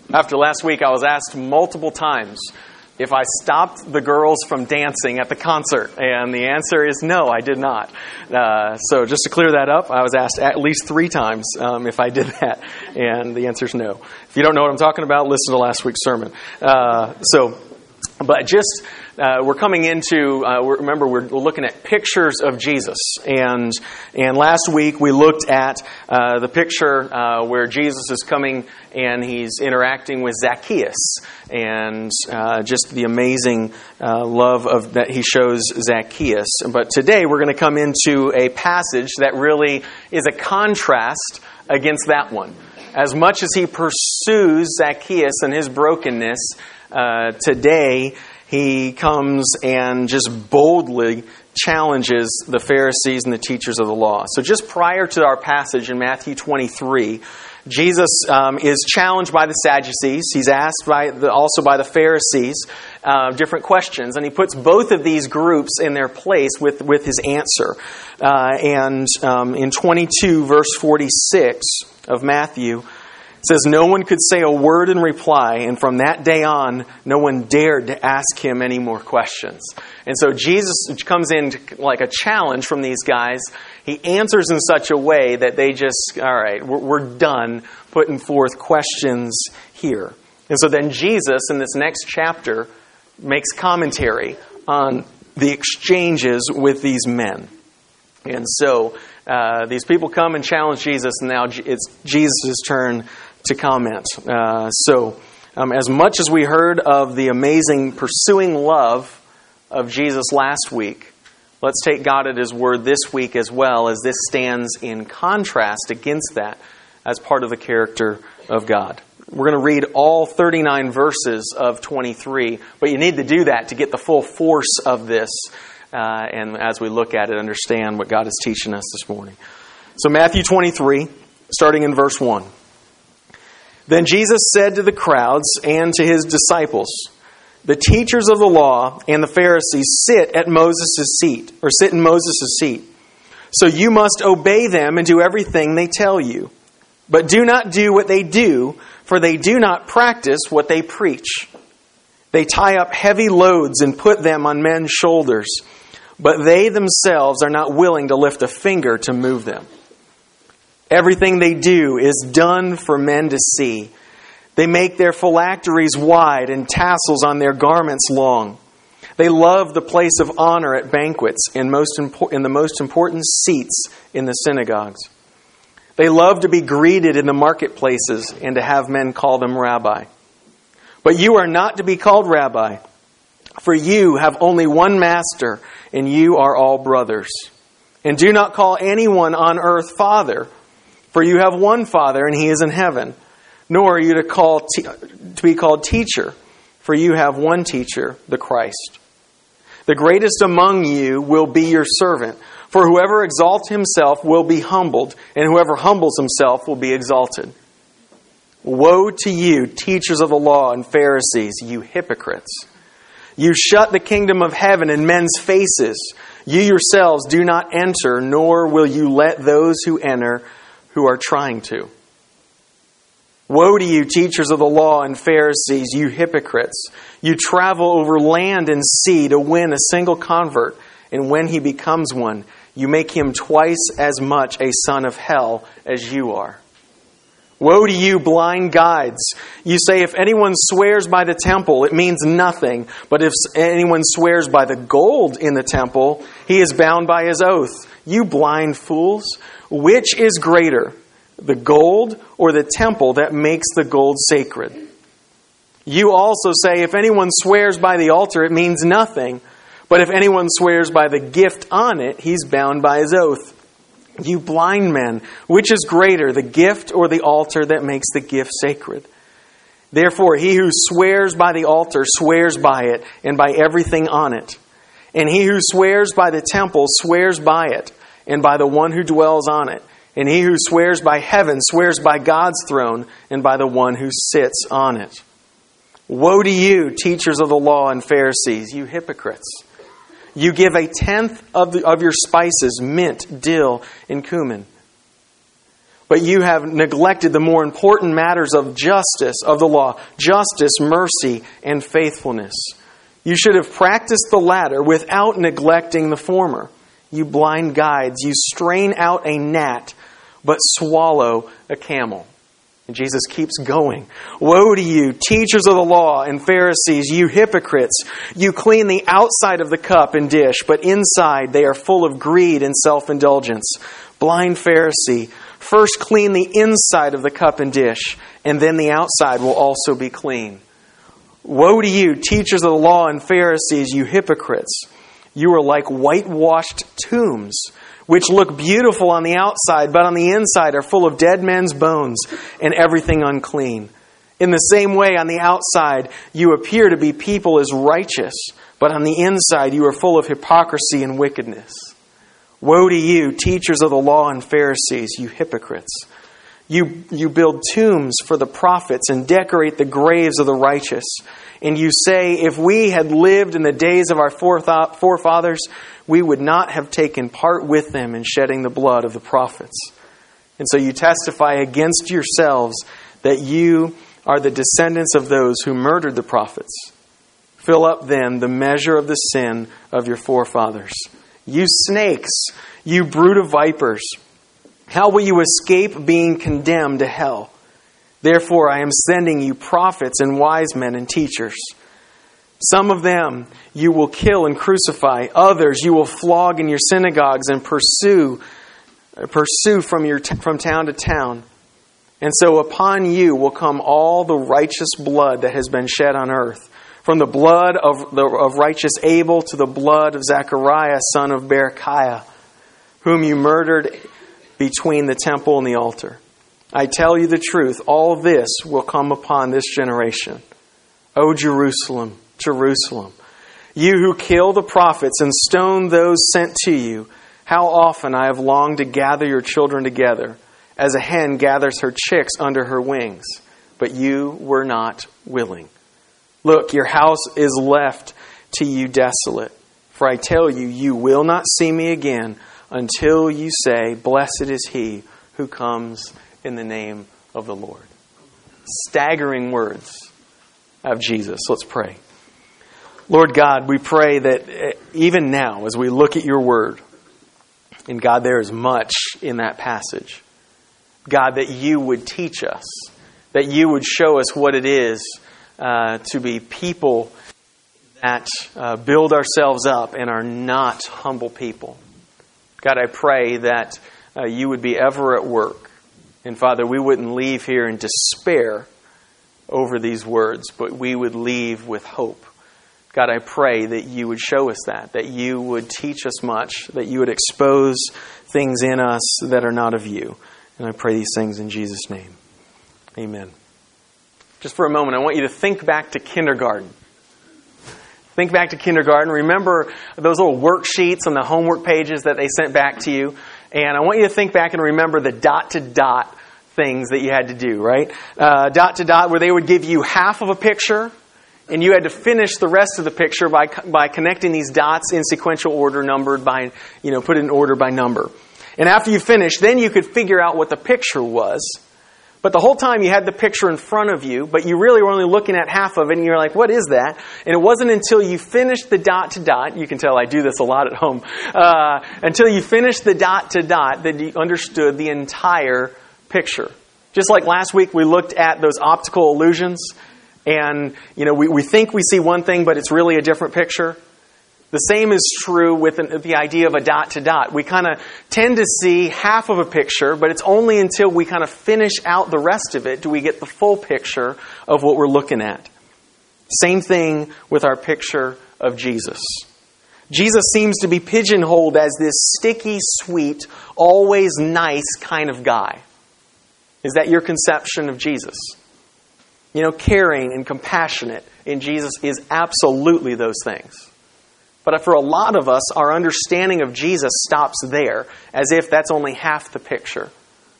After last week, I was asked multiple times if I stopped the girls from dancing at the concert, and the answer is no, I did not. So just to clear that up, I was asked at least 3 times if I did that, and the answer is no. If you don't know what I'm talking about, listen to last week's sermon. We're coming into, remember, we're looking at pictures of Jesus. And last week we looked at the picture where Jesus is coming and he's interacting with Zacchaeus. And just the amazing love that he shows Zacchaeus. But today we're going to come into a passage that really is a contrast against that one. As much as he pursues Zacchaeus and his brokenness, today he comes and just boldly challenges the Pharisees and the teachers of the law. So just prior to our passage in Matthew 23, Jesus is challenged by the Sadducees. He's asked also by the Pharisees different questions, and he puts both of these groups in their place with his answer. In 22, verse 46 of Matthew, it says, "No one could say a word in reply, and from that day on, no one dared to ask him any more questions." And so Jesus comes in like a challenge from these guys. He answers in such a way that they just, all right, we're done putting forth questions here. And so then Jesus, in this next chapter, makes commentary on the exchanges with these men. And so these people come and challenge Jesus, and now it's Jesus' turn to comment. As much as we heard of the amazing pursuing love of Jesus last week, let's take God at His word this week as well, as this stands in contrast against that as part of the character of God. We're going to read all 39 verses of 23, but you need to do that to get the full force of this. And as we look at it, understand what God is teaching us this morning. So Matthew 23, starting in verse 1. Then Jesus said to the crowds and to His disciples, "The teachers of the law and the Pharisees sit in Moses' seat. So you must obey them and do everything they tell you. But do not do what they do, for they do not practice what they preach. They tie up heavy loads and put them on men's shoulders, but they themselves are not willing to lift a finger to move them. Everything they do is done for men to see. They make their phylacteries wide and tassels on their garments long. They love the place of honor at banquets and in the most important seats in the synagogues. They love to be greeted in the marketplaces and to have men call them rabbi. But you are not to be called rabbi, for you have only one master, and you are all brothers. And do not call anyone on earth father, for you have one Father, and He is in heaven. Nor are you to be called teacher, for you have one teacher, the Christ. The greatest among you will be your servant. For whoever exalts himself will be humbled, and whoever humbles himself will be exalted. Woe to you, teachers of the law and Pharisees, you hypocrites! You shut the kingdom of heaven in men's faces. You yourselves do not enter, nor will you let those who enter who are trying to. Woe to you, teachers of the law and Pharisees, you hypocrites! You travel over land and sea to win a single convert, and when he becomes one, you make him twice as much a son of hell as you are. Woe to you, blind guides! You say, if anyone swears by the temple, it means nothing. But if anyone swears by the gold in the temple, he is bound by his oath. You blind fools! Which is greater, the gold or the temple that makes the gold sacred? You also say, if anyone swears by the altar, it means nothing. But if anyone swears by the gift on it, he's bound by his oath. You blind men, which is greater, the gift or the altar that makes the gift sacred? Therefore, he who swears by the altar swears by it and by everything on it. And he who swears by the temple swears by it and by the one who dwells on it. And he who swears by heaven swears by God's throne and by the one who sits on it. Woe to you, teachers of the law and Pharisees, you hypocrites! You give a tenth of your spices, mint, dill, and cumin. But you have neglected the more important matters of justice, of the law, justice, mercy, and faithfulness. You should have practiced the latter without neglecting the former. You blind guides, you strain out a gnat, but swallow a camel. And Jesus keeps going. Woe to you, teachers of the law and Pharisees, you hypocrites! You clean the outside of the cup and dish, but inside they are full of greed and self-indulgence. Blind Pharisee, first clean the inside of the cup and dish, and then the outside will also be clean. Woe to you, teachers of the law and Pharisees, you hypocrites! You are like whitewashed tombs, which look beautiful on the outside, but on the inside are full of dead men's bones and everything unclean. In the same way, on the outside, you appear to be people as righteous, but on the inside you are full of hypocrisy and wickedness. Woe to you, teachers of the law and Pharisees, you hypocrites! You build tombs for the prophets and decorate the graves of the righteous. And you say, if we had lived in the days of our forefathers, we would not have taken part with them in shedding the blood of the prophets. And so you testify against yourselves that you are the descendants of those who murdered the prophets. Fill up then the measure of the sin of your forefathers. You snakes, you brood of vipers, how will you escape being condemned to hell? Therefore I am sending you prophets and wise men and teachers. Some of them you will kill and crucify. Others you will flog in your synagogues and pursue from town to town. And so upon you will come all the righteous blood that has been shed on earth, from the blood of righteous Abel to the blood of Zechariah, son of Berechiah, whom you murdered between the temple and the altar. I tell you the truth, all this will come upon this generation. O Jerusalem, Jerusalem, you who kill the prophets and stone those sent to you, how often I have longed to gather your children together, as a hen gathers her chicks under her wings, but you were not willing. Look, your house is left to you desolate. For I tell you, you will not see me again until you say, blessed is he who comes in the name of the Lord. Staggering words of Jesus. Let's pray. Lord God, we pray that even now, as we look at your word, and God, there is much in that passage, God, that you would teach us, that you would show us what it is to be people that build ourselves up and are not humble people. God, I pray that you would be ever at work. And Father, we wouldn't leave here in despair over these words, but we would leave with hope. God, I pray that you would show us that you would teach us much, that you would expose things in us that are not of you. And I pray these things in Jesus' name. Amen. Just for a moment, I want you to think back to kindergarten. Think back to kindergarten. Remember those little worksheets on the homework pages that they sent back to you. And I want you to think back and remember the dot-to-dot things that you had to do, right? Dot-to-dot, where they would give you half of a picture, and you had to finish the rest of the picture by connecting these dots in sequential order, numbered by, put in order by number. And after you finished, then you could figure out what the picture was. But the whole time you had the picture in front of you, but you really were only looking at half of it, and you're like, what is that? And it wasn't until you finished the dot-to-dot, you can tell I do this a lot at home, until you finished the dot-to-dot that you understood the entire picture. Just like last week we looked at those optical illusions, and we think we see one thing, but it's really a different picture. The same is true with the idea of a dot-to-dot. We kind of tend to see half of a picture, but it's only until we kind of finish out the rest of it do we get the full picture of what we're looking at. Same thing with our picture of Jesus. Jesus seems to be pigeonholed as this sticky, sweet, always nice kind of guy. Is that your conception of Jesus? Caring and compassionate in Jesus is absolutely those things. But for a lot of us, our understanding of Jesus stops there, as if that's only half the picture.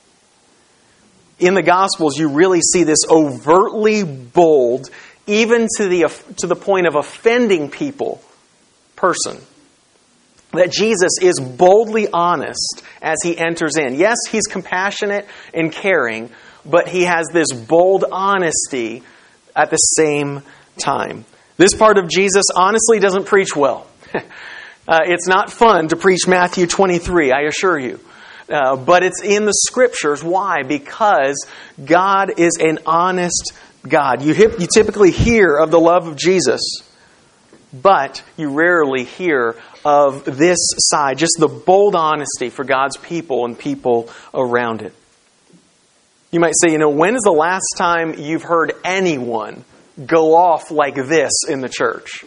In the Gospels, you really see this overtly bold, even to the point of offending people, person. that Jesus is boldly honest as he enters in. Yes, he's compassionate and caring, but he has this bold honesty at the same time. This part of Jesus honestly doesn't preach well. It's not fun to preach Matthew 23, I assure you. But it's in the Scriptures. Why? Because God is an honest God. You typically hear of the love of Jesus, but you rarely hear of this side, just the bold honesty for God's people and people around it. You might say, when is the last time you've heard anyone go off like this in the church?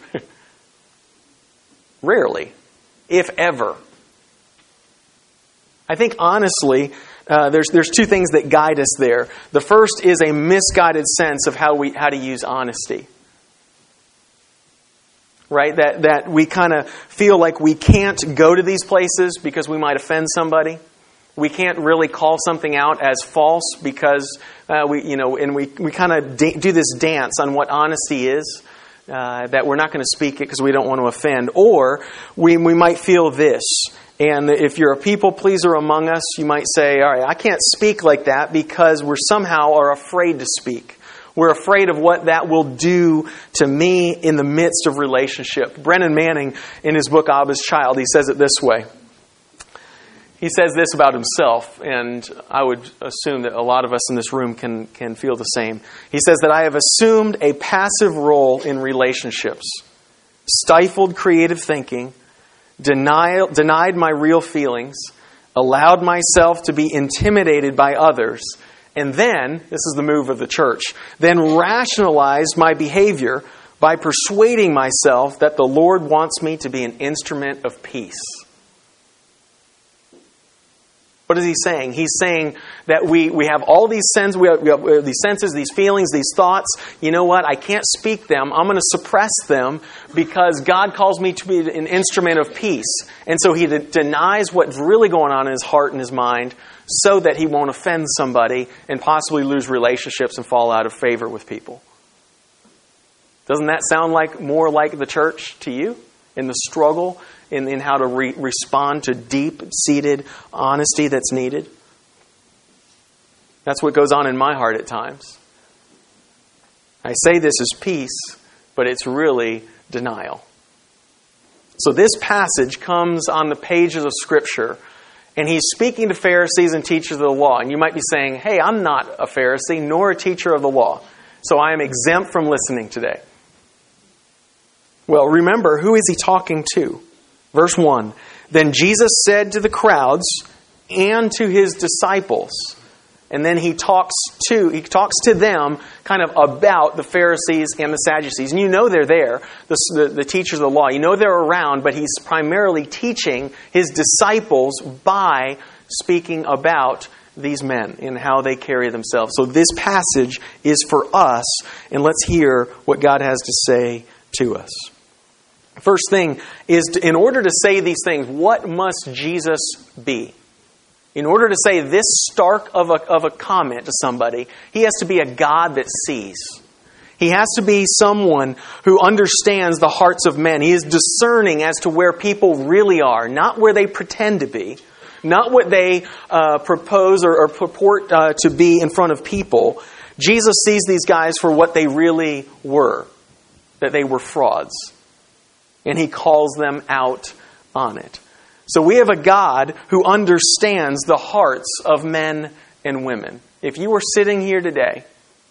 Rarely, if ever. I think honestly, there's two things that guide us there. The first is a misguided sense of how to use honesty. Right? That we kind of feel like we can't go to these places because we might offend somebody. We can't really call something out as false because we kind of do this dance on what honesty is. That we're not going to speak it because we don't want to offend. Or we might feel this. And if you're a people pleaser among us, you might say, all right, I can't speak like that because we're somehow are afraid to speak. We're afraid of what that will do to me in the midst of relationship. Brennan Manning, in his book, Abba's Child, he says it this way. He says this about himself, and I would assume that a lot of us in this room can feel the same. He says that I have assumed a passive role in relationships, stifled creative thinking, denied my real feelings, allowed myself to be intimidated by others, and then, this is the move of the church, then rationalized my behavior by persuading myself that the Lord wants me to be an instrument of peace. What is he saying? He's saying that we have all these senses, we have these senses, these feelings, these thoughts. You know what? I can't speak them. I'm going to suppress them because God calls me to be an instrument of peace. And so he denies what's really going on in his heart and his mind so that he won't offend somebody and possibly lose relationships and fall out of favor with people. Doesn't that sound like more like the church to you in the struggle in how to respond to deep-seated honesty that's needed? That's what goes on in my heart at times. I say this is peace, but it's really denial. So this passage comes on the pages of Scripture, and he's speaking to Pharisees and teachers of the law. And you might be saying, hey, I'm not a Pharisee nor a teacher of the law, so I am exempt from listening today. Well, remember, who is he talking to? Verse 1, then Jesus said to the crowds and to his disciples, and then he talks to them kind of about the Pharisees and the Sadducees. And you know they're there, the teachers of the law. You know they're around, but he's primarily teaching his disciples by speaking about these men and how they carry themselves. So this passage is for us, and let's hear what God has to say to us. First thing is, in order to say these things, what must Jesus be? In order to say this stark of a comment to somebody, he has to be a God that sees. He has to be someone who understands the hearts of men. He is discerning as to where people really are, not where they pretend to be, not what they propose or purport to be in front of people. Jesus sees these guys for what they really were, that they were frauds. And he calls them out on it. So we have a God who understands the hearts of men and women. If you were sitting here today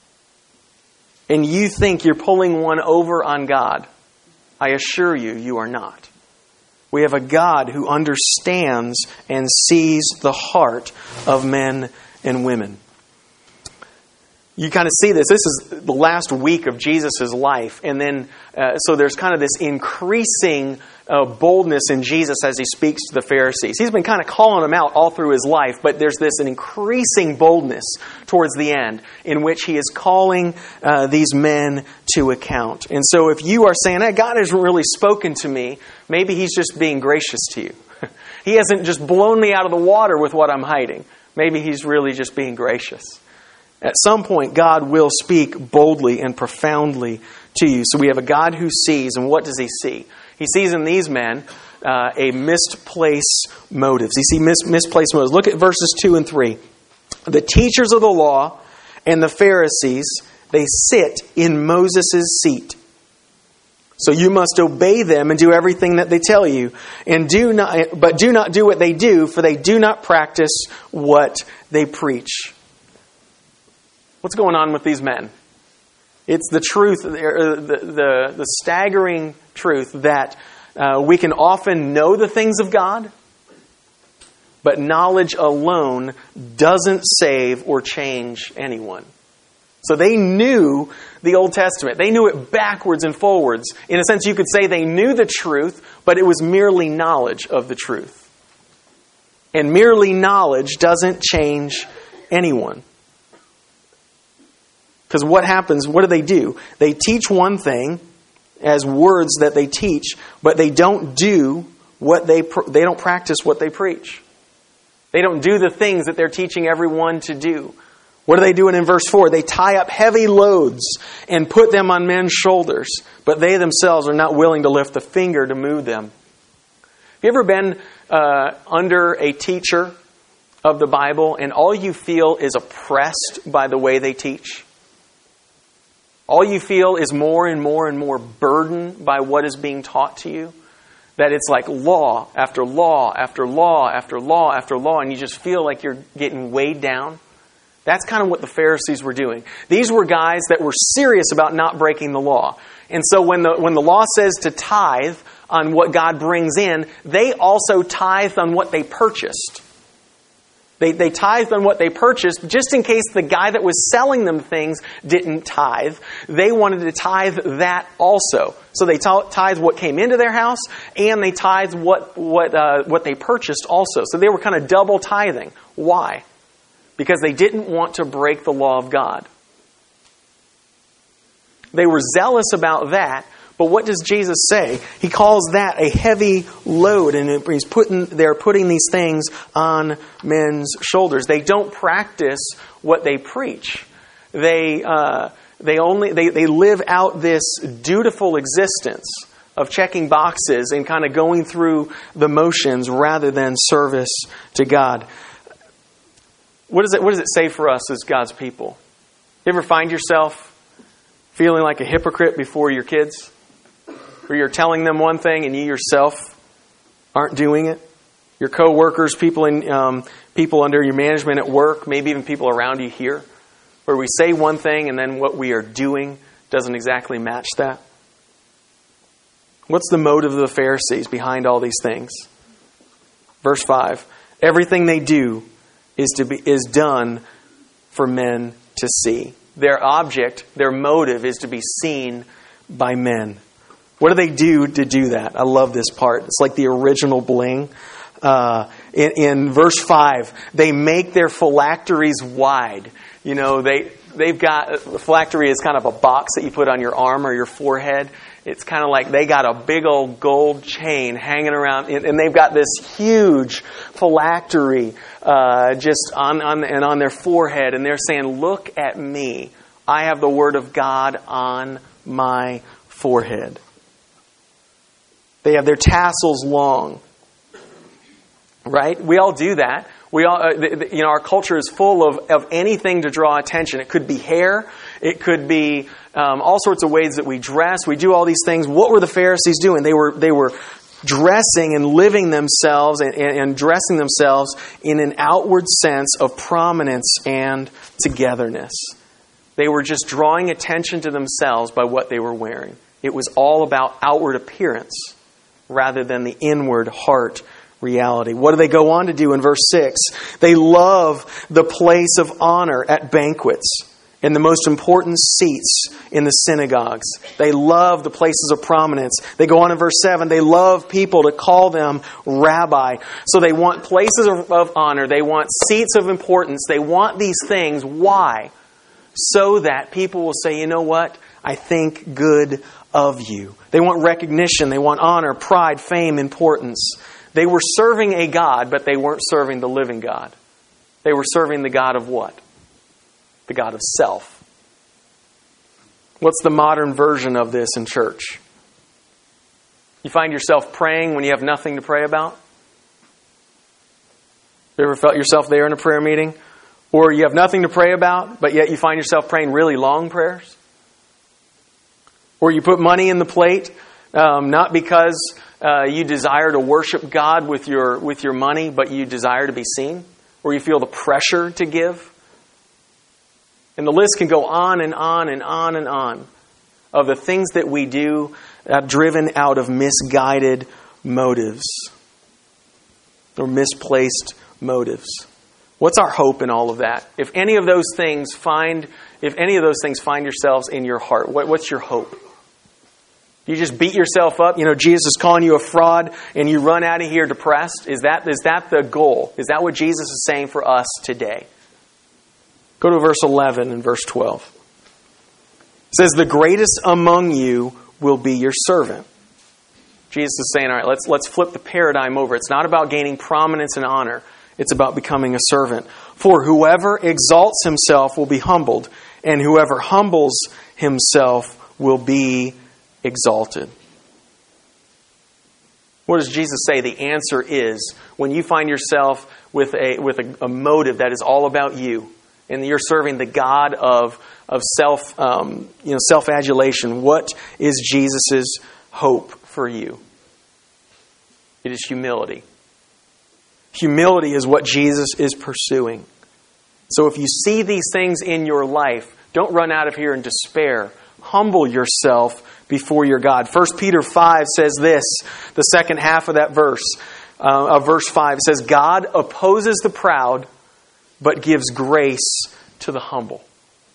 and you think you're pulling one over on God, I assure you, you are not. We have a God who understands and sees the heart of men and women. You kind of see this. This is the last week of Jesus' life. And then, so there's kind of this increasing boldness in Jesus as he speaks to the Pharisees. He's been kind of calling them out all through his life, but there's an increasing boldness towards the end in which he is calling these men to account. And so if you are saying, hey, God hasn't really spoken to me, maybe he's just being gracious to you. He hasn't just blown me out of the water with what I'm hiding. Maybe he's really just being gracious. At some point, God will speak boldly and profoundly to you. So we have a God who sees, and what does he see? He sees in these men a misplaced motives. You see misplaced motives. Look at verses 2 and 3. The teachers of the law and the Pharisees, they sit in Moses' seat. So you must obey them and do everything that they tell you, and do not do what they do, for they do not practice what they preach. What's going on with these men? It's the truth, the staggering truth that we can often know the things of God, but knowledge alone doesn't save or change anyone. So they knew the Old Testament. They knew it backwards and forwards. In a sense, you could say they knew the truth, but it was merely knowledge of the truth. And merely knowledge doesn't change anyone. Because what happens, what do? They teach one thing as words that they teach, but they don't do what they don't practice what they preach. They don't do the things that they're teaching everyone to do. What are they doing in verse 4? They tie up heavy loads and put them on men's shoulders, but they themselves are not willing to lift a finger to move them. Have you ever been under a teacher of the Bible and all you feel is oppressed by the way they teach? All you feel is more and more and more burdened by what is being taught to you? That it's like law after law after law after law after law, and you just feel like you're getting weighed down? That's kind of what the Pharisees were doing. These were guys that were serious about not breaking the law. And so when the law says to tithe on what God brings in, they also tithed on what they purchased. They tithed on what they purchased just in case the guy that was selling them things didn't tithe. They wanted to tithe that also. So they tithed what came into their house and they tithed what they purchased also. So they were kind of double tithing. Why? Because they didn't want to break the law of God. They were zealous about that, but what does Jesus say? He calls that a heavy load, and they're putting these things on men's shoulders. They don't practice what they preach. They live out this dutiful existence of checking boxes and kind of going through the motions rather than service to God. What does it say for us as God's people? You ever find yourself feeling like a hypocrite before your kids? Where you're telling them one thing and you yourself aren't doing it? Your co-workers, people under your management at work, maybe even people around you here, where we say one thing and then what we are doing doesn't exactly match that. What's the motive of the Pharisees behind all these things? Verse 5, everything they do is done for men to see. Their object, their motive is to be seen by men. What do they do to do that? I love this part. It's like the original bling. In verse 5, they make their phylacteries wide. You know, they've got, the phylactery is kind of a box that you put on your arm or your forehead. It's kind of like they got a big old gold chain hanging around, and they've got this huge phylactery just on their forehead, and they're saying, "Look at me. I have the Word of God on my forehead." They have their tassels long, right? We all do that. We all, our culture is full of anything to draw attention. It could be hair. It could be all sorts of ways that we dress. We do all these things. What were the Pharisees doing? They were dressing and living themselves and dressing themselves in an outward sense of prominence and togetherness. They were just drawing attention to themselves by what they were wearing. It was all about outward appearance rather than the inward heart reality. What do they go on to do in verse 6? They love the place of honor at banquets and the most important seats in the synagogues. They love the places of prominence. They go on in verse 7. They love people to call them rabbi. So they want places of honor. They want seats of importance. They want these things. Why? So that people will say, you know what? I think good of you. They want recognition. They want honor, pride, fame, importance. They were serving a God, but they weren't serving the living God. They were serving the God of what? The God of self. What's the modern version of this in church? You find yourself praying when you have nothing to pray about? You ever felt yourself there in a prayer meeting? Or you have nothing to pray about, but yet you find yourself praying really long prayers? Or you put money in the plate, not because you desire to worship God with your money, but you desire to be seen? Or you feel the pressure to give? And the list can go on and on and on and on of the things that we do driven out of misguided motives or misplaced motives. What's our hope in all of that? If any of those things find yourselves in your heart, what's your hope? You just beat yourself up. Jesus is calling you a fraud and you run out of here depressed. Is that the goal? Is that what Jesus is saying for us today? Go to verse 11 and verse 12. It says, the greatest among you will be your servant. Jesus is saying, all right, let's flip the paradigm over. It's not about gaining prominence and honor. It's about becoming a servant. For whoever exalts himself will be humbled, and whoever humbles himself will be exalted. What does Jesus say? The answer is, when you find yourself with a motive that is all about you, and you're serving the God of self-adulation, what is Jesus' hope for you? It is humility. Humility is what Jesus is pursuing. So if you see these things in your life, don't run out of here in despair. Humble yourself before your God. 1 Peter 5 says this, the second half of that verse, of verse 5, it says, God opposes the proud, but gives grace to the humble.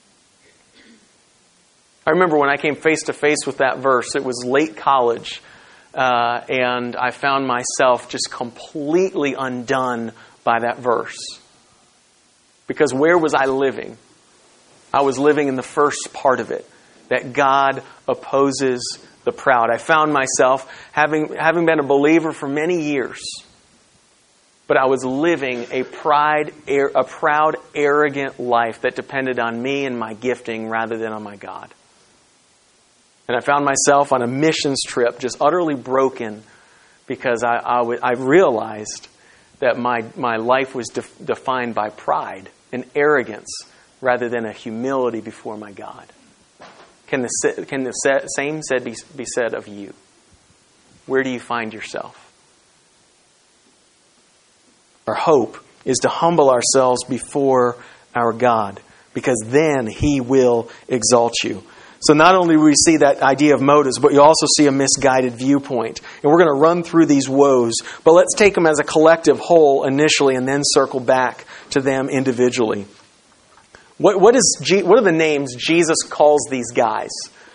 I remember when I came face to face with that verse, it was late college, and I found myself just completely undone by that verse. Because where was I living? I was living in the first part of it, that God opposes the proud. I found myself, having been a believer for many years, but I was living a proud, arrogant life that depended on me and my gifting rather than on my God. And I found myself on a missions trip just utterly broken because I realized that my life was defined by pride and arrogance rather than a humility before my God. Can the same be said of you? Where do you find yourself? Our hope is to humble ourselves before our God, because then He will exalt you. So not only do we see that idea of motives, but you also see a misguided viewpoint. And we're going to run through these woes, but let's take them as a collective whole initially and then circle back to them individually. What are the names Jesus calls these guys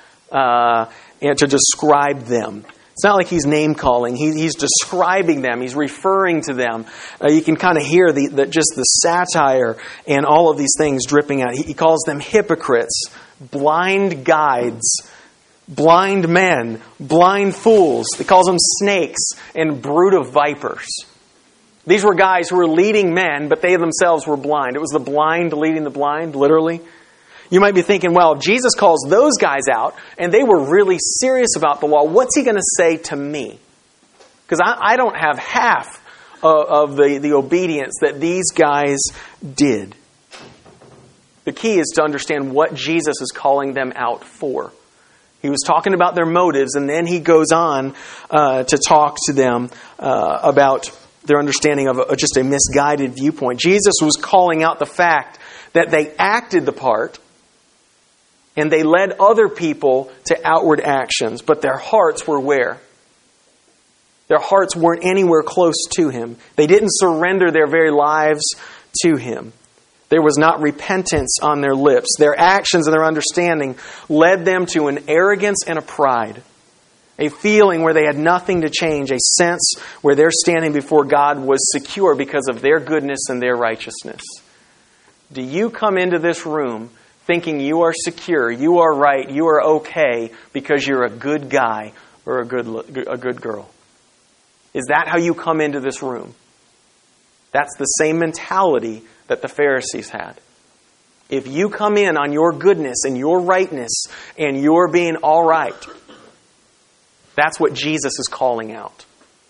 and to describe them? It's not like He's name-calling. He's describing them. He's referring to them. You can kind of hear just the satire and all of these things dripping out. He calls them hypocrites, blind guides, blind men, blind fools. He calls them snakes and brood of vipers. These were guys who were leading men, but they themselves were blind. It was the blind leading the blind, literally. You might be thinking, well, if Jesus calls those guys out, and they were really serious about the law, what's He going to say to me? Because I don't have half of the obedience that these guys did. The key is to understand what Jesus is calling them out for. He was talking about their motives, and then He goes on to talk to them about their understanding of just a misguided viewpoint. Jesus was calling out the fact that they acted the part, and they led other people to outward actions, but their hearts were where? Their hearts weren't anywhere close to Him. They didn't surrender their very lives to Him. There was not repentance on their lips. Their actions and their understanding led them to an arrogance and a pride. A feeling where they had nothing to change. A sense where their standing before God was secure because of their goodness and their righteousness. Do you come into this room thinking you are secure, you are right, you are okay because you're a good guy or a good girl? Is that how you come into this room? That's the same mentality that the Pharisees had. If you come in on your goodness and your rightness and your being all right, That's what Jesus is calling out.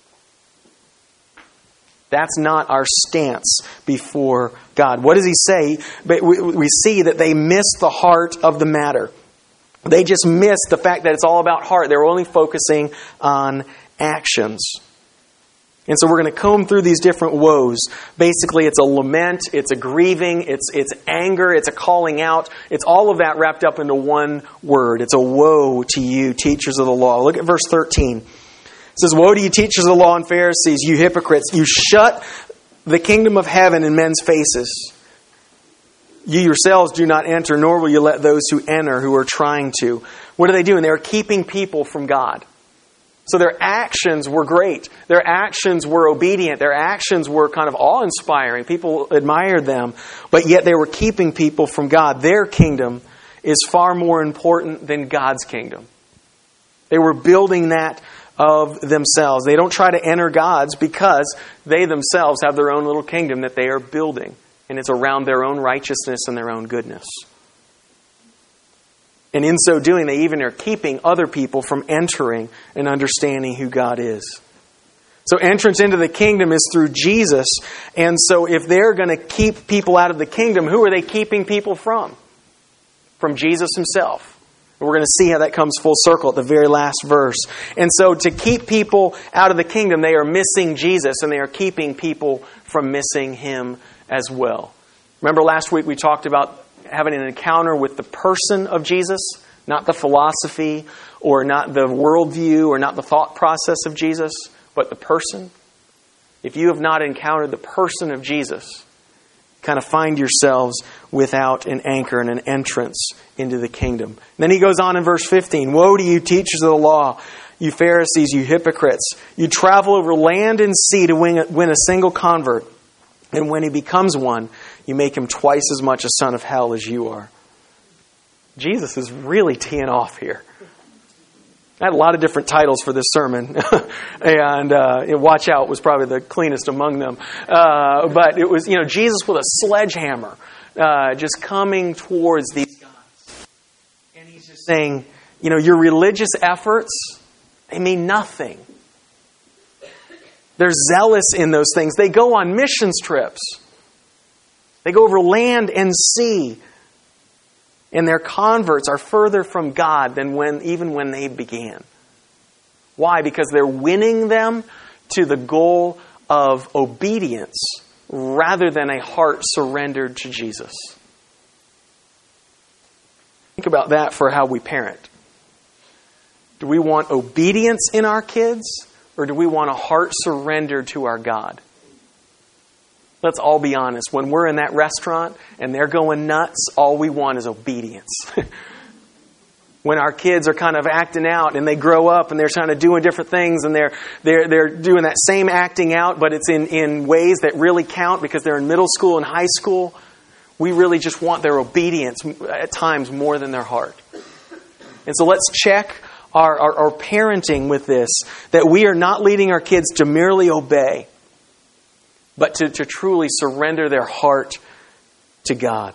That's not our stance before God. What does he say? But we see that they miss the heart of the matter. They just miss the fact that it's all about heart. They're only focusing on actions. And so we're going to comb through these different woes. Basically, it's a lament, it's a grieving, it's anger, it's a calling out. It's all of that wrapped up into one word. It's a woe to you, teachers of the law. Look at verse 13. It says, "Woe to you, teachers of the law and Pharisees, you hypocrites! You shut the kingdom of heaven in men's faces. You yourselves do not enter, nor will you let those who enter who are trying to." What are they doing? They're keeping people from God. So their actions were great. Their actions were obedient. Their actions were kind of awe-inspiring. People admired them. But yet they were keeping people from God. Their kingdom is far more important than God's kingdom. They were building that of themselves. They don't try to enter God's because they themselves have their own little kingdom that they are building. And it's around their own righteousness and their own goodness. And in so doing, they even are keeping other people from entering and understanding who God is. So entrance into the kingdom is through Jesus. And so if they're going to keep people out of the kingdom, who are they keeping people from? From Jesus himself. And we're going to see how that comes full circle at the very last verse. And so to keep people out of the kingdom, they are missing Jesus, and they are keeping people from missing him as well. Remember last week we talked about having an encounter with the person of Jesus, not the philosophy or not the worldview or not the thought process of Jesus, but the person. If you have not encountered the person of Jesus, kind of find yourselves without an anchor and an entrance into the kingdom. And then he goes on in verse 15, "Woe to you, teachers of the law, you Pharisees, you hypocrites! You travel over land and sea to win a single convert. And when he becomes one, you make him twice as much a son of hell as you are." Jesus is really teeing off here. I had a lot of different titles for this sermon. And Watch Out was probably the cleanest among them. But it was, Jesus with a sledgehammer just coming towards these guys. And he's just saying, your religious efforts, they mean nothing. They're zealous in those things. They go on missions trips. They go over land and sea. And their converts are further from God than even when they began. Why? Because they're winning them to the goal of obedience rather than a heart surrendered to Jesus. Think about that for how we parent. Do we want obedience in our kids, or do we want a heart surrendered to our God? Let's all be honest. When we're in that restaurant and they're going nuts, all we want is obedience. When our kids are kind of acting out and they grow up and they're kind of doing different things and they're doing that same acting out, but it's in ways that really count because they're in middle school and high school, we really just want their obedience at times more than their heart. And so let's check our parenting with this, that we are not leading our kids to merely obey, but to truly surrender their heart to God.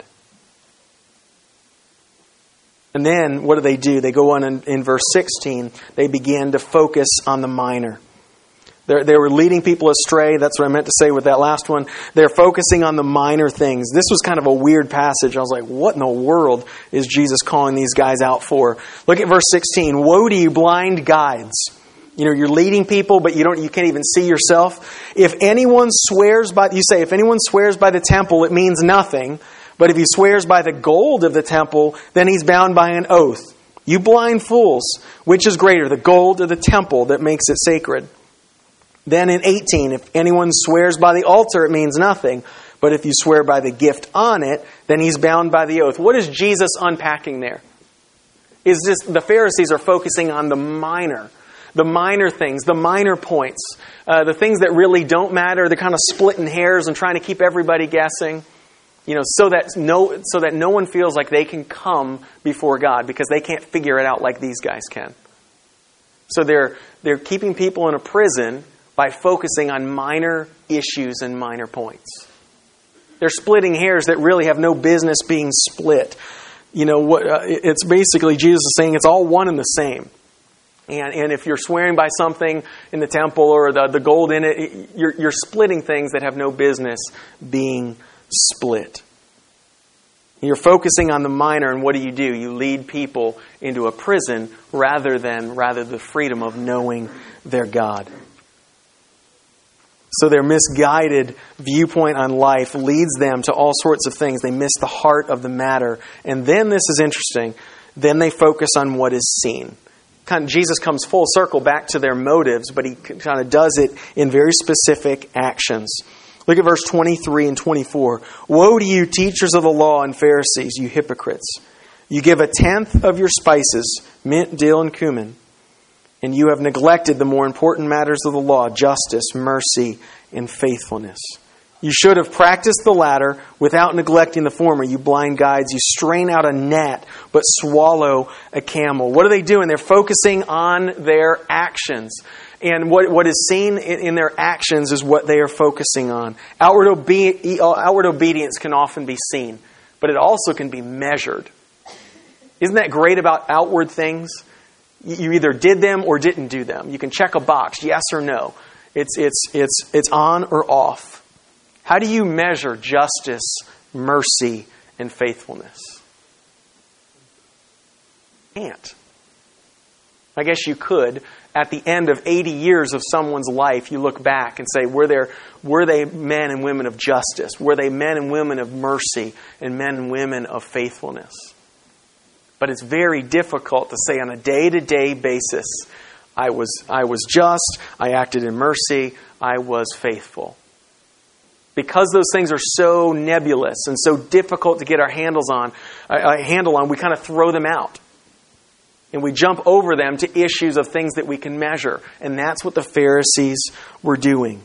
And then, what do? They go on in verse 16, they began to focus on the minor. They were leading people astray. That's what I meant to say with that last one. They're focusing on the minor things. This was kind of a weird passage. I was like, what in the world is Jesus calling these guys out for? Look at verse 16. "Woe to you, blind guides." You're leading people, but you can't even see yourself. If anyone swears by the temple, it means nothing. But if he swears by the gold of the temple, then he's bound by an oath. You blind fools, which is greater, the gold or the temple that makes it sacred? Then in 18, if anyone swears by the altar, it means nothing. But if you swear by the gift on it, then he's bound by the oath. What is Jesus unpacking there? Is this the Pharisees are focusing on the minor things, the minor points, the things that really don't matter. They're kind of splitting hairs and trying to keep everybody guessing, so that no one feels like they can come before God because they can't figure it out like these guys can. So they're keeping people in a prison by focusing on minor issues and minor points. They're splitting hairs that really have no business being split. It's basically Jesus is saying it's all one and the same. And if you're swearing by something in the temple or the gold in it, you're splitting things that have no business being split. You're focusing on the minor, and what do? You lead people into a prison rather than the freedom of knowing their God. So their misguided viewpoint on life leads them to all sorts of things. They miss the heart of the matter. And then, this is interesting, then they focus on what is seen. Jesus comes full circle back to their motives, but he kind of does it in very specific actions. Look at verse 23 and 24. Woe to you, teachers of the law and Pharisees, you hypocrites! You give a tenth of your spices, mint, dill, and cumin, and you have neglected the more important matters of the law, justice, mercy, and faithfulness. You should have practiced the latter without neglecting the former. You blind guides, you strain out a gnat, but swallow a camel. What are they doing? They're focusing on their actions. And what is seen in their actions is what they are focusing on. Outward obedience can often be seen, but it also can be measured. Isn't that great about outward things? You either did them or didn't do them. You can check a box, yes or no. It's on or off. How do you measure justice, mercy, and faithfulness? Can't. I guess you could. At the end of 80 years of someone's life, you look back and say, were they men and women of justice? Were they men and women of mercy and men and women of faithfulness? But it's very difficult to say on a day-to-day basis, I was just, I acted in mercy, I was faithful. Because those things are so nebulous and so difficult to get our handle on, we kind of throw them out. And we jump over them to issues of things that we can measure. And that's what the Pharisees were doing.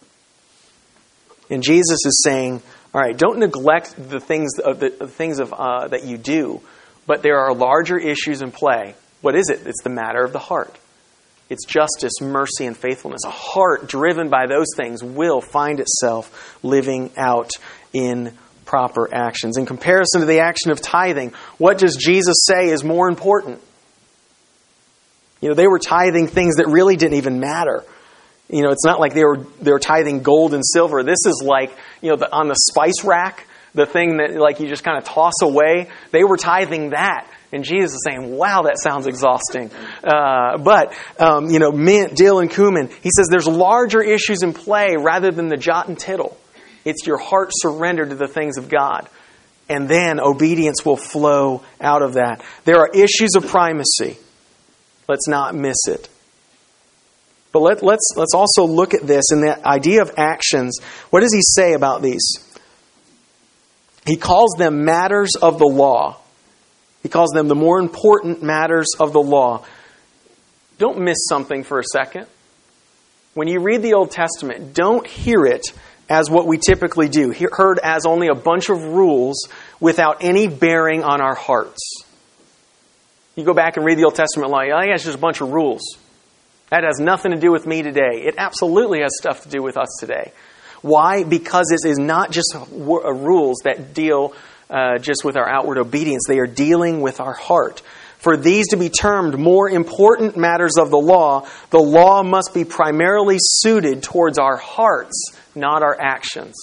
And Jesus is saying, all right, don't neglect the things that you do, but there are larger issues in play. What is it? It's the matter of the heart. It's justice, mercy, and faithfulness. A heart driven by those things will find itself living out in proper actions. In comparison to the action of tithing, what does Jesus say is more important? They were tithing things that really didn't even matter. It's not like they were tithing gold and silver. This is like, on the spice rack, the thing that like you just kind of toss away. They were tithing that. And Jesus is saying, wow, that sounds exhausting. But mint, dill, and cumin. He says there's larger issues in play rather than the jot and tittle. It's your heart surrendered to the things of God. And then obedience will flow out of that. There are issues of primacy. Let's not miss it. But let's also look at this and the idea of actions. What does he say about these? He calls them matters of the law. He calls them the more important matters of the law. Don't miss something for a second. When you read the Old Testament, don't hear it as what we typically do, heard as only a bunch of rules without any bearing on our hearts. You go back and read the Old Testament law, it's just a bunch of rules. That has nothing to do with me today. It absolutely has stuff to do with us today. Why? Because it is not just rules that deal just with our outward obedience. They are dealing with our heart. For these to be termed more important matters of the law must be primarily suited towards our hearts, not our actions.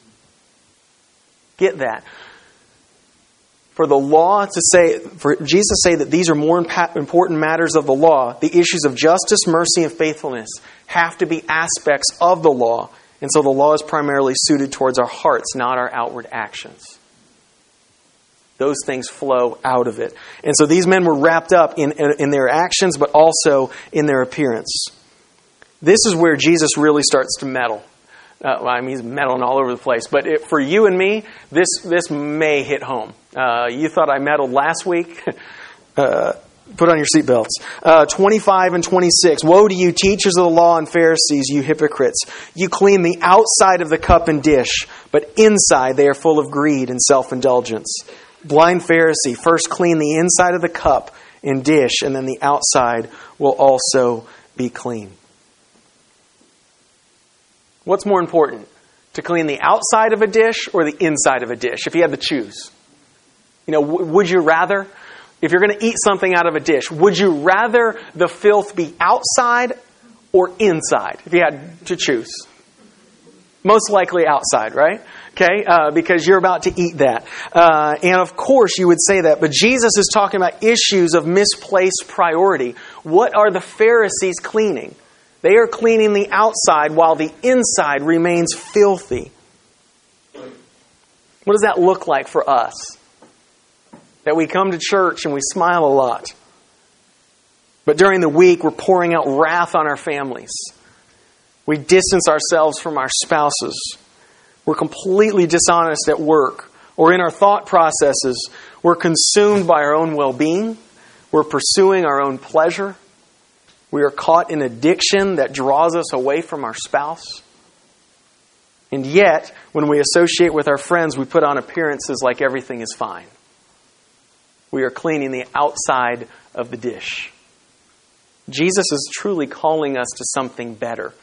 Get that. For Jesus to say that these are more important matters of the law, the issues of justice, mercy, and faithfulness have to be aspects of the law. And so the law is primarily suited towards our hearts, not our outward actions. Those things flow out of it. And so these men were wrapped up in their actions, but also in their appearance. This is where Jesus really starts to meddle. He's meddling all over the place. But for you and me, this may hit home. You thought I meddled last week? Put on your seatbelts. 25 and 26. Woe to you, teachers of the law and Pharisees, you hypocrites! You clean the outside of the cup and dish, but inside they are full of greed and self-indulgence. Blind Pharisee, first clean the inside of the cup and dish, and then the outside will also be clean. What's more important? To clean the outside of a dish or the inside of a dish, if you had to choose? Would you rather if you're going to eat something out of a dish, would you rather the filth be outside or inside, if you had to choose? Most likely outside, right? Okay, because you're about to eat that. And of course you would say that, but Jesus is talking about issues of misplaced priority. What are the Pharisees cleaning? They are cleaning the outside while the inside remains filthy. What does that look like for us? That we come to church and we smile a lot. But during the week, we're pouring out wrath on our families. We distance ourselves from our spouses. We're completely dishonest at work or in our thought processes. We're consumed by our own well-being. We're pursuing our own pleasure. We are caught in addiction that draws us away from our spouse. And yet, when we associate with our friends, we put on appearances like everything is fine. We are cleaning the outside of the dish. Jesus is truly calling us to something better.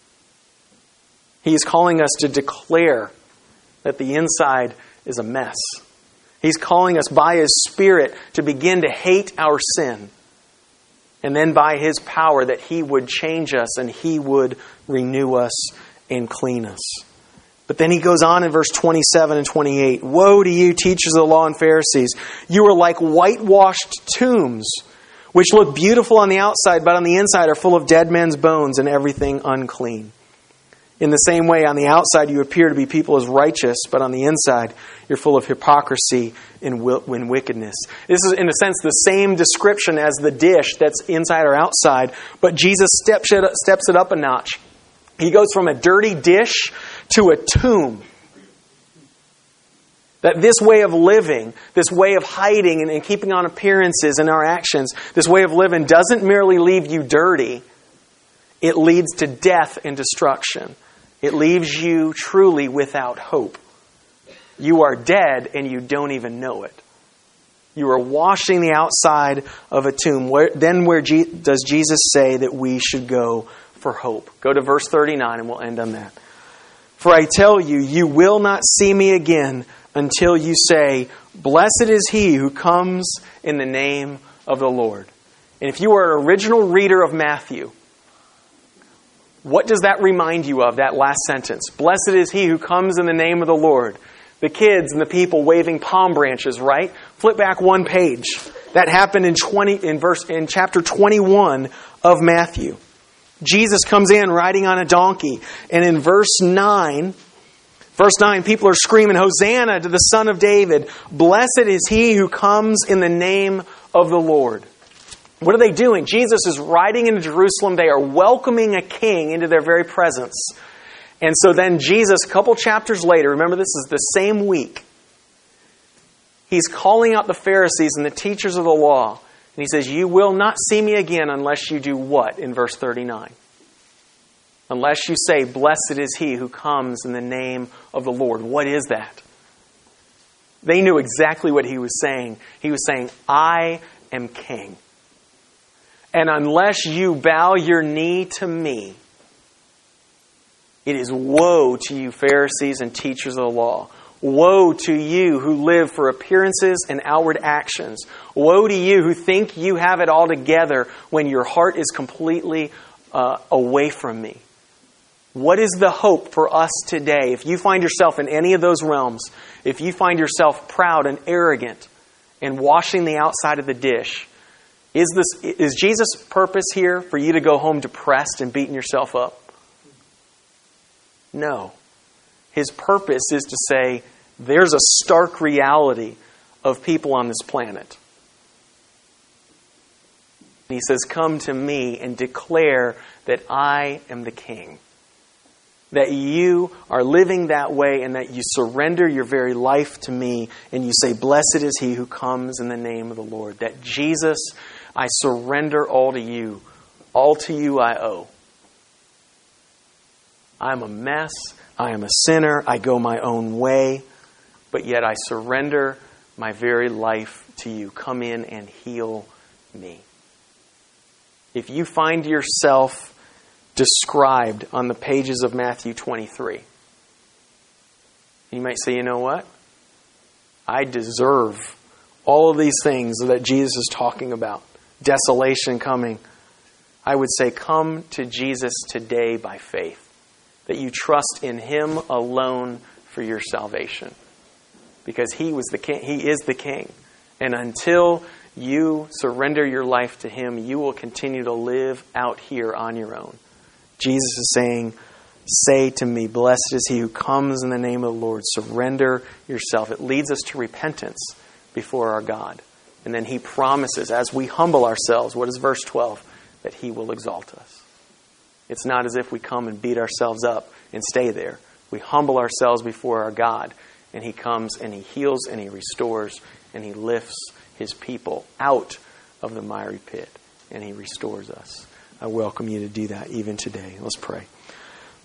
He is calling us to declare that the inside is a mess. He's calling us by His Spirit to begin to hate our sin. And then by His power that He would change us and He would renew us and clean us. But then He goes on in verse 27 and 28. Woe to you, teachers of the law and Pharisees! You are like whitewashed tombs, which look beautiful on the outside, but on the inside are full of dead men's bones and everything unclean. In the same way, on the outside you appear to be people as righteous, but on the inside you're full of hypocrisy and wickedness. This is, in a sense, the same description as the dish that's inside or outside, but Jesus steps it up a notch. He goes from a dirty dish to a tomb. That this way of living, this way of hiding and keeping on appearances in our actions, this way of living doesn't merely leave you dirty. It leads to death and destruction. It leaves you truly without hope. You are dead and you don't even know it. You are washing the outside of a tomb. Where does Jesus say that we should go for hope? Go to verse 39 and we'll end on that. For I tell you, you will not see me again until you say, blessed is he who comes in the name of the Lord. And if you are an original reader of Matthew, what does that remind you of, that last sentence? Blessed is he who comes in the name of the Lord. The kids and the people waving palm branches, right? Flip back one page. That happened in chapter 21 of Matthew. Jesus comes in riding on a donkey. And in verse 9, people are screaming, Hosanna to the Son of David. Blessed is he who comes in the name of the Lord. What are they doing? Jesus is riding into Jerusalem. They are welcoming a king into their very presence. And so then Jesus, a couple chapters later, remember this is the same week, He's calling out the Pharisees and the teachers of the law. And He says, you will not see me again unless you do what in verse 39? Unless you say, blessed is he who comes in the name of the Lord. What is that? They knew exactly what He was saying. He was saying, I am king. And unless you bow your knee to me, it is woe to you, Pharisees and teachers of the law. Woe to you who live for appearances and outward actions. Woe to you who think you have it all together when your heart is completely away from me. What is the hope for us today? If you find yourself in any of those realms, if you find yourself proud and arrogant and washing the outside of the dish, is Jesus' purpose here for you to go home depressed and beating yourself up? No. His purpose is to say, there's a stark reality of people on this planet. And He says, come to me and declare that I am the king. That you are living that way and that you surrender your very life to me and you say, blessed is he who comes in the name of the Lord. That Jesus, I surrender all to you. All to you I owe. I'm a mess. I am a sinner. I go my own way. But yet I surrender my very life to you. Come in and heal me. If you find yourself described on the pages of Matthew 23, you might say, you know what? I deserve all of these things that Jesus is talking about, desolation coming, I would say come to Jesus today by faith, that you trust in Him alone for your salvation. Because He was the King. He is the King. And until you surrender your life to Him, you will continue to live out here on your own. Jesus is saying, say to me, blessed is he who comes in the name of the Lord. Surrender yourself. It leads us to repentance before our God. And then He promises, as we humble ourselves, what is verse 12? That He will exalt us. It's not as if we come and beat ourselves up and stay there. We humble ourselves before our God, and He comes and He heals and He restores and He lifts His people out of the miry pit and He restores us. I welcome you to do that even today. Let's pray.